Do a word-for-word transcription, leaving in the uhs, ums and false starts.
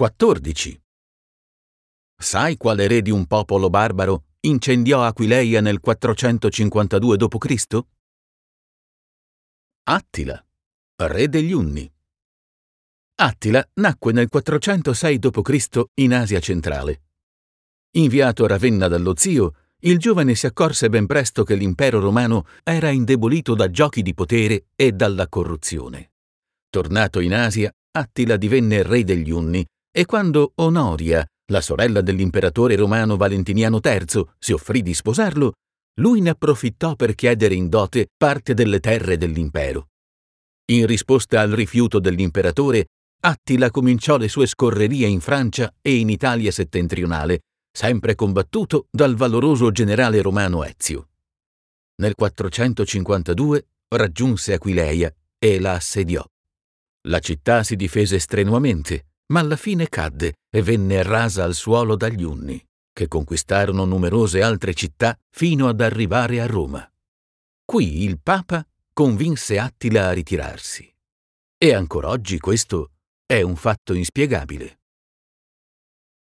quattordici. Sai quale re di un popolo barbaro incendiò Aquileia nel quattrocentocinquantadue dopo Cristo? Attila, re degli Unni. Attila nacque nel quattrocentosei dopo Cristo in Asia centrale. Inviato a Ravenna dallo zio, il giovane si accorse ben presto che l'impero romano era indebolito da giochi di potere e dalla corruzione. Tornato in Asia, Attila divenne re degli Unni e quando Onoria, la sorella dell'imperatore romano Valentiniano terzo, si offrì di sposarlo, lui ne approfittò per chiedere in dote parte delle terre dell'impero. In risposta al rifiuto dell'imperatore, Attila cominciò le sue scorrerie in Francia e in Italia settentrionale, sempre combattuto dal valoroso generale romano Ezio. Nel quattrocentocinquantadue raggiunse Aquileia e la assediò. La città si difese strenuamente, ma alla fine cadde e venne rasa al suolo dagli Unni, che conquistarono numerose altre città fino ad arrivare a Roma. Qui il Papa convinse Attila a ritirarsi. E ancora oggi questo è un fatto inspiegabile.